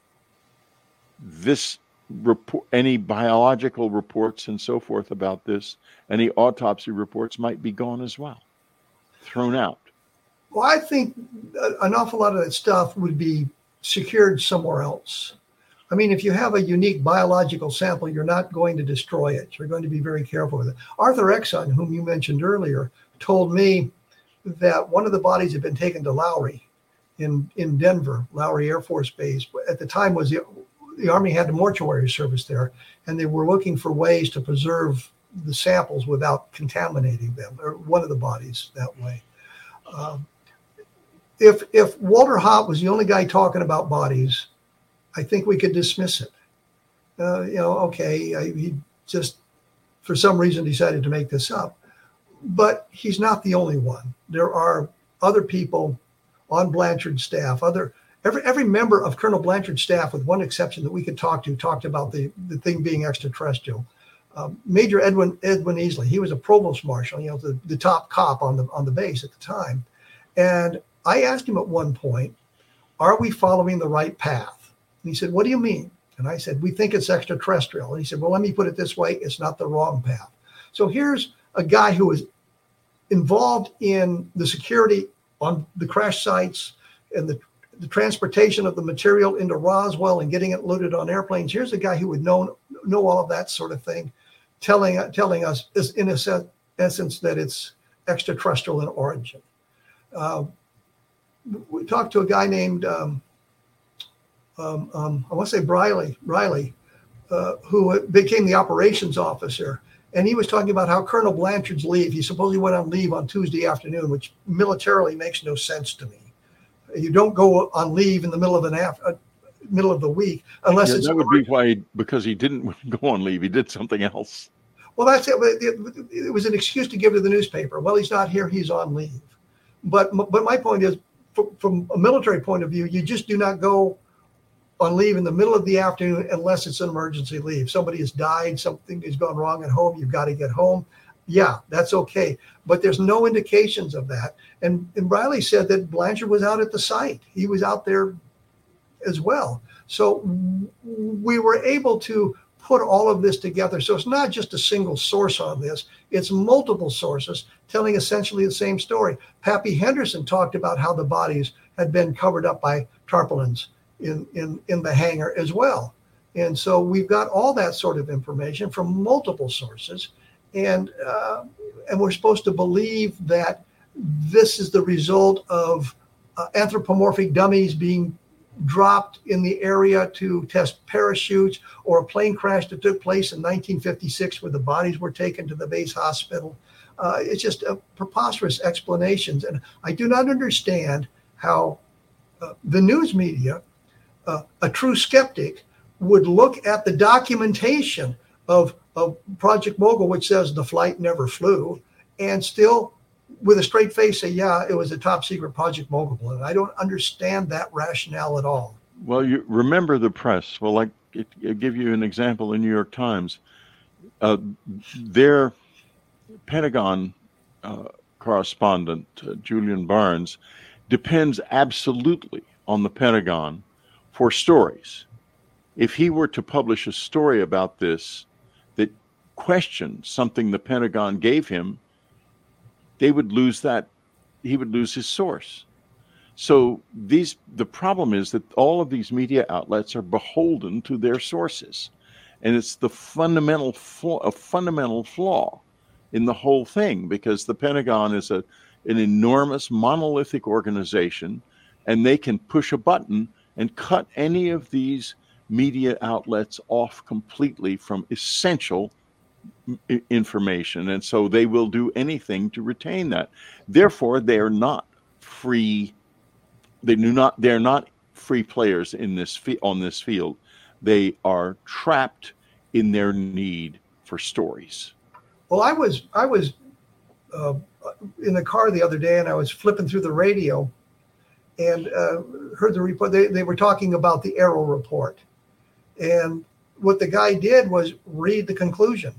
Speaker 1: this report, any biological reports and so forth about this, any autopsy reports might be gone as well, thrown out.
Speaker 2: Well, I think an awful lot of that stuff would be secured somewhere else. I mean, if you have a unique biological sample, you're not going to destroy it. You're going to be very careful with it. Arthur Exon, whom you mentioned earlier, told me that one of the bodies had been taken to Lowry in, in Denver, Lowry Air Force Base. At the time, was the, the Army had the mortuary service there, and they were looking for ways to preserve the samples without contaminating them, or one of the bodies that way. Um, if if Walter Haut was the only guy talking about bodies, I think we could dismiss it. Uh, you know, okay, I, he just, for some reason, decided to make this up. But he's not the only one. There are other people on Blanchard's staff. Other every every member of Colonel Blanchard's staff, with one exception that we could talk to, talked about the, the thing being extraterrestrial. Um, Major Edwin Edwin Easley, he was a provost marshal, you know, the, the top cop on the on the base at the time. And I asked him at one point, "Are we following the right path?" And he said, "What do you mean?" And I said, "We think it's extraterrestrial." And he said, "Well, let me put it this way. It's not the wrong path." So here's a guy who was involved in the security on the crash sites and the, the transportation of the material into Roswell and getting it loaded on airplanes. Here's a guy who would know, know all of that sort of thing, telling, telling us in a sense, essence that it's extraterrestrial in origin. Uh, we talked to a guy named... Um, Um, um, I want to say Riley, Riley, uh, who became the operations officer. And he was talking about how Colonel Blanchard's leave, he supposedly went on leave on Tuesday afternoon, which militarily makes no sense to me. You don't go on leave in the middle of an af- uh, middle of the week unless
Speaker 1: yeah,
Speaker 2: it's...
Speaker 1: That would be why, because he didn't go on leave. He did something else.
Speaker 2: Well, that's it. It, it was an excuse to give to the newspaper. Well, he's not here. He's on leave. But, but my point is, from, from a military point of view, you just do not go on leave in the middle of the afternoon unless it's an emergency leave. Somebody has died, something has gone wrong at home, you've got to get home. Yeah, that's okay. But there's no indications of that. And, and Riley said that Blanchard was out at the site. He was out there as well. So we were able to put all of this together. So it's not just a single source on this. It's multiple sources telling essentially the same story. Pappy Henderson talked about how the bodies had been covered up by tarpaulins in, in, in the hangar as well. And so we've got all that sort of information from multiple sources. And, uh, and we're supposed to believe that this is the result of uh, anthropomorphic dummies being dropped in the area to test parachutes, or a plane crash that took place in nineteen fifty-six where the bodies were taken to the base hospital. Uh, it's just uh, preposterous explanations. And I do not understand how uh, the news media, uh, a true skeptic, would look at the documentation of, of Project Mogul, which says the flight never flew, and still with a straight face say, yeah, it was a top secret Project Mogul balloon. I don't understand that rationale at all.
Speaker 1: Well, you remember the press. Well, like, it, I'll give you an example. The New York Times, uh, their Pentagon uh, correspondent, uh, Julian if he were to publish a story about this that questioned something the Pentagon gave him, they would lose that, he would lose his source. So these, the problem is that all of these media outlets are beholden to their sources. And it's the fundamental flaw, a fundamental flaw in the whole thing, because the Pentagon is a, an enormous monolithic organization, and they can push a button and cut any of these media outlets off completely from essential I- information. And so they will do anything to retain that. Therefore, they are not free. They do not, they're not free players in this fi- on this field. They are trapped in their need for stories.
Speaker 2: Well, I was I was uh, in the car the other day, and I was flipping through the radio, and uh, heard the report. They they were talking about the Arrow report, and what the guy did was read the conclusion,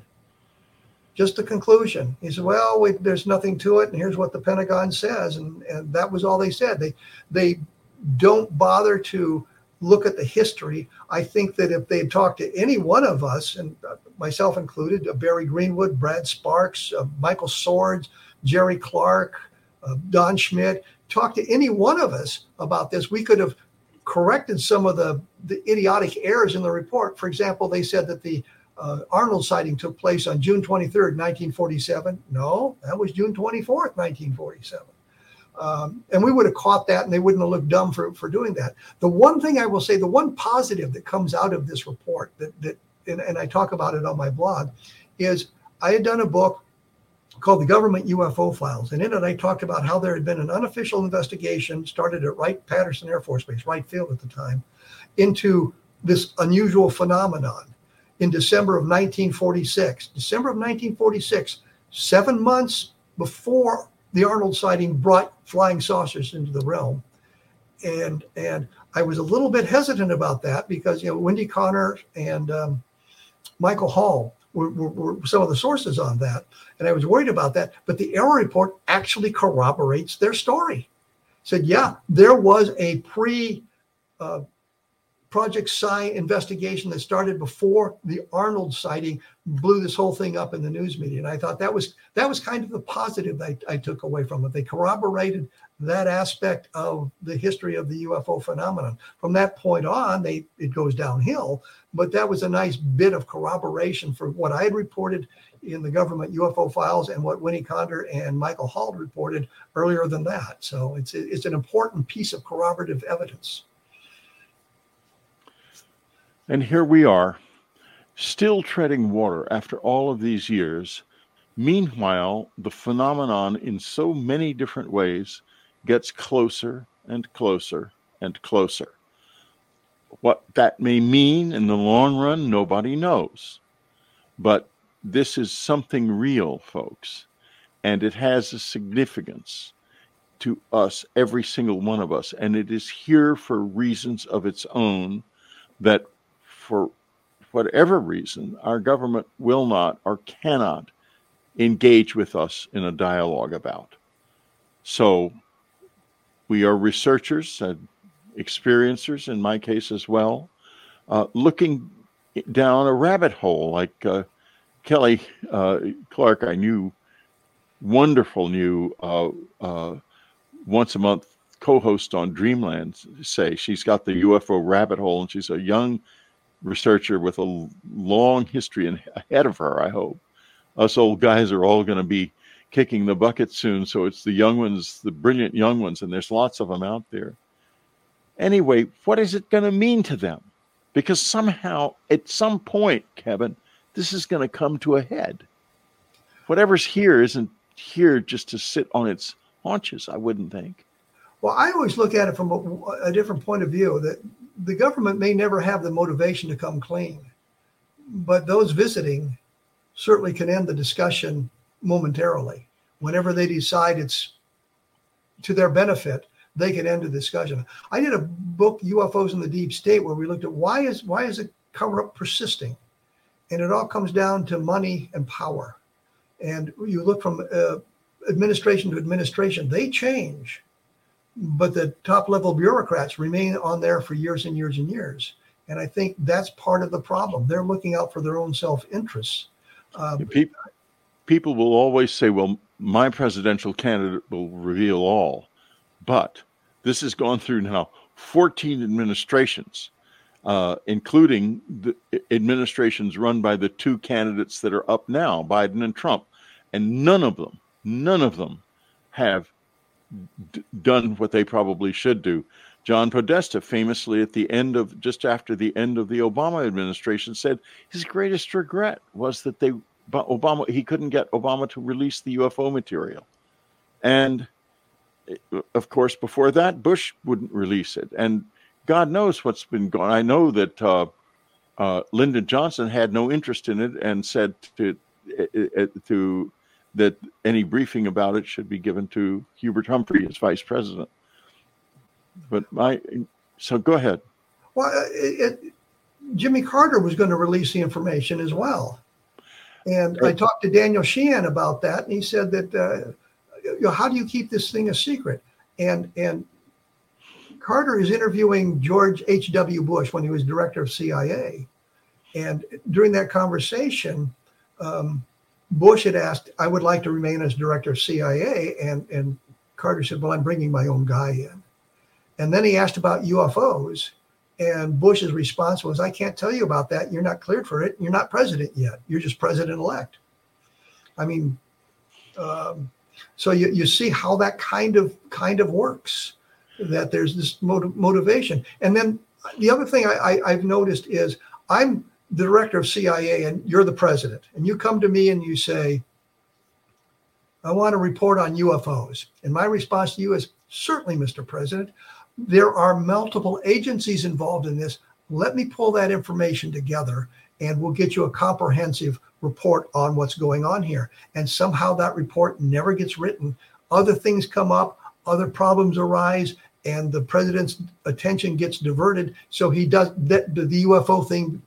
Speaker 2: just the conclusion. He said, "Well, we, there's nothing to it, and here's what the Pentagon says," and and that was all they said. They they don't bother to look at the history. I think that if they talked to any one of us, and myself included, uh, Barry Greenwood, Brad Sparks, uh, Michael Swords, Jerry Clark, uh, Don Schmidt, talk to any one of us about this, we could have corrected some of the, the idiotic errors in the report. For example, they said that the uh, Arnold sighting took place on June twenty-third, nineteen forty-seven. No, that was June twenty-fourth, nineteen forty-seven. Um, and we would have caught that, and they wouldn't have looked dumb for, for doing that. The one thing I will say, the one positive that comes out of this report, that, that and, and I talk about it on my blog, is I had done a book called The Government U F O Files. And in it, I talked about how there had been an unofficial investigation started at Wright-Patterson Air Force Base, Wright Field at the time, into this unusual phenomenon in December of nineteen forty-six. December of nineteen forty-six, seven months before the Arnold sighting brought flying saucers into the realm. And and I was a little bit hesitant about that because, you know, Wendy Connor and um, Michael Hall were, were, were some of the sources on that. And I was worried about that. But the Arrow report actually corroborates their story. Said, yeah, there was a pre uh, Project Sign investigation that started before the Arnold sighting blew this whole thing up in the news media. And I thought that was that was kind of the positive I, I took away from it. They corroborated that aspect of the history of the U F O phenomenon. From that point on, they it goes downhill. But that was a nice bit of corroboration for what I had reported in the Government U F O Files and what Winnie Condor and Michael Hall reported earlier than that. So it's it's an important piece of corroborative evidence.
Speaker 1: And here we are, still treading water after all of these years. Meanwhile, the phenomenon in so many different ways gets closer and closer and closer. What that may mean in the long run, nobody knows. But this is something real, folks, and it has a significance to us, every single one of us, and it is here for reasons of its own that for whatever reason, our government will not or cannot engage with us in a dialogue about. So we are researchers and experiencers, in my case as well, uh, looking down a rabbit hole like uh, Kelly uh, Clark, I knew, wonderful new uh, uh, once a month co-host on Dreamland, say she's got the U F O rabbit hole, and she's a young researcher with a long history in, ahead of her, I hope. Us old guys are all going to be kicking the bucket soon, so it's the young ones, the brilliant young ones, and there's lots of them out there. Anyway, what is it going to mean to them? Because somehow, at some point, Kevin, this is going to come to a head. Whatever's here isn't here just to sit on its haunches, I wouldn't think.
Speaker 2: Well, I always look at it from a, a different point of view, that the government may never have the motivation to come clean, but those visiting certainly can end the discussion momentarily. Whenever they decide it's to their benefit, they can end the discussion. I did a book, U F Os in the Deep State, where we looked at why is why is the cover-up persisting? And it all comes down to money and power. And you look from uh, administration to administration, they change. But the top level bureaucrats remain on there for years and years and years. And I think that's part of the problem. They're looking out for their own self-interests. Um,
Speaker 1: people, people will always say, well, my presidential candidate will reveal all. But this has gone through now fourteen administrations, uh, including the administrations run by the two candidates that are up now, Biden and Trump. And none of them, none of them have d- done what they probably should do. John Podesta famously at the end of, just after the end of the Obama administration, said his greatest regret was that they, Obama, he couldn't get Obama to release the U F O material. And of course, before that, Bush wouldn't release it. And God knows what's been going on. I know that uh, uh, Lyndon Johnson had no interest in it and said to, uh, to that any briefing about it should be given to Hubert Humphrey as vice president. But my, so go ahead.
Speaker 2: Well, it, it, Jimmy Carter was going to release the information as well. And I talked to Daniel Sheehan about that, and he said that, uh, you know, how do you keep this thing a secret? And and Carter is interviewing George H W Bush when he was director of C I A. And during that conversation, um, Bush had asked, I would like to remain as director of C I A. And, and Carter said, well, I'm bringing my own guy in. And then he asked about U F Os, and Bush's response was, I can't tell you about that. You're not cleared for it. You're not president yet. You're just president-elect. I mean, um, so you, you see how that kind of kind of works, that there's this motiv- motivation. And then the other thing I, I, I've noticed is I'm the director of C I A and you're the president. And you come to me and you say, I want to report on U F Os. And my response to you is, certainly, Mister President. There are multiple agencies involved in this. Let me pull that information together and we'll get you a comprehensive report on what's going on here. And somehow that report never gets written. Other things come up, other problems arise, and the president's attention gets diverted. So he does that. The U F O thing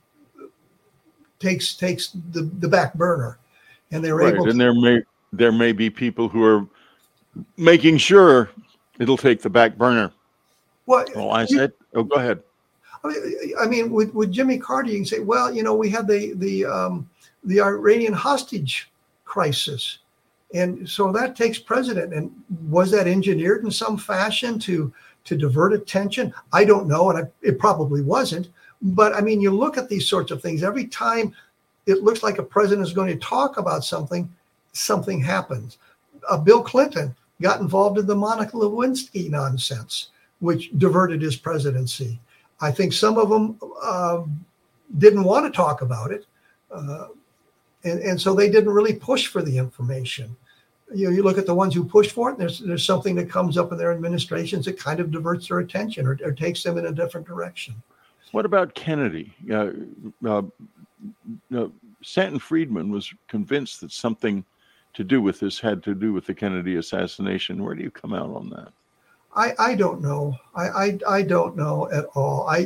Speaker 2: takes takes the, the back burner, and they're
Speaker 1: right.
Speaker 2: able.
Speaker 1: And
Speaker 2: to-
Speaker 1: there may there may be people who are making sure it'll take the back burner.
Speaker 2: Well,
Speaker 1: oh, I said, oh, go ahead.
Speaker 2: I mean, I mean, with, with Jimmy Carter, you can say, well, you know, we had the the um, the Iranian hostage crisis, and so that takes precedent. And was that engineered in some fashion to to divert attention? I don't know, and I, it probably wasn't. But I mean, you look at these sorts of things. Every time it looks like a president is going to talk about something, something happens. Uh, Bill Clinton got involved in the Monica Lewinsky nonsense, which diverted his presidency. I think some of them uh, didn't want to talk about it. Uh, and, and so they didn't really push for the information. You know, you look at the ones who pushed for it, and there's, there's something that comes up in their administrations that kind of diverts their attention or, or takes them in a different direction.
Speaker 1: What about Kennedy? Uh, uh, uh, Stanton Friedman was convinced that something to do with this had to do with the Kennedy assassination. Where do you come out on that?
Speaker 2: I, I don't know. I, I I don't know at all. I,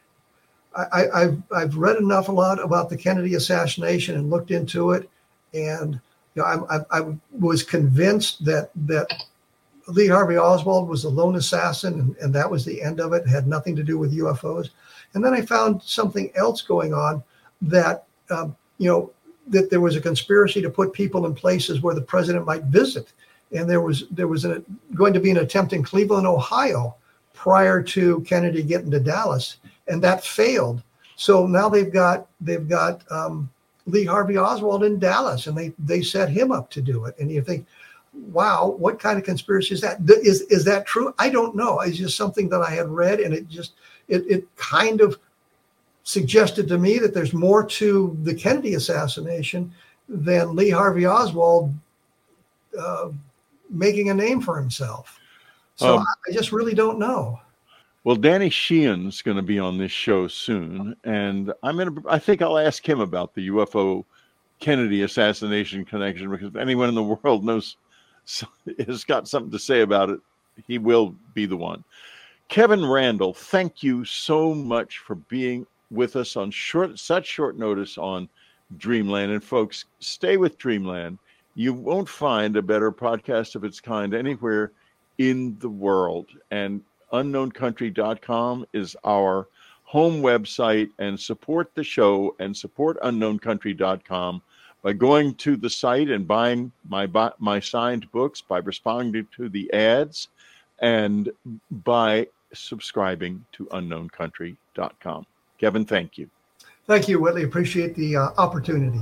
Speaker 2: I I've I've read enough a lot about the Kennedy assassination and looked into it, and you know I I, I was convinced that that Lee Harvey Oswald was the lone assassin, and, and that was the end of it. It had nothing to do with U F Os. And then I found something else going on, that um, you know that there was a conspiracy to put people in places where the president might visit. And there was there was a, going to be an attempt in Cleveland, Ohio, prior to Kennedy getting to Dallas, and that failed. So now they've got they've got um, Lee Harvey Oswald in Dallas, and they they set him up to do it. And you think, wow, what kind of conspiracy is that? Is is that true? I don't know. It's just something that I had read, and it just it it kind of suggested to me that there's more to the Kennedy assassination than Lee Harvey Oswald Uh, making a name for himself. So um, I just really don't know.
Speaker 1: Well, Danny Sheehan's going to be on this show soon, and I'm going to, I think I'll ask him about the U F O Kennedy assassination connection, because if anyone in the world knows, has got something to say about it, he will be the one. Kevin Randle, thank you so much for being with us on short, such short notice on Dreamland. And folks, stay with Dreamland. You won't find a better podcast of its kind anywhere in the world. And unknown country dot com is our home website and support the show and support unknown country dot com by going to the site and buying my my signed books, by responding to the ads, and by subscribing to unknown country dot com. Kevin, thank you.
Speaker 2: Thank you, Whitley. Appreciate the uh, opportunity.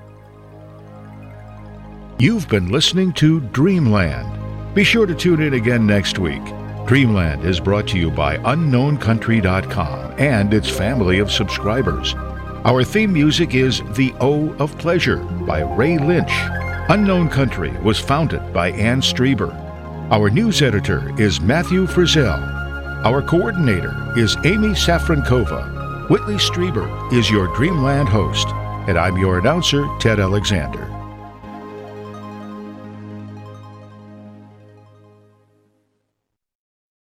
Speaker 3: You've been listening to Dreamland. Be sure to tune in again next week. Dreamland is brought to you by unknown country dot com and its family of subscribers. Our theme music is The O of Pleasure by Ray Lynch. Unknown Country was founded by Ann Strieber. Our news editor is Matthew Frizzell. Our coordinator is Amy Safrankova. Whitley Strieber is your Dreamland host, and I'm your announcer, Ted Alexander.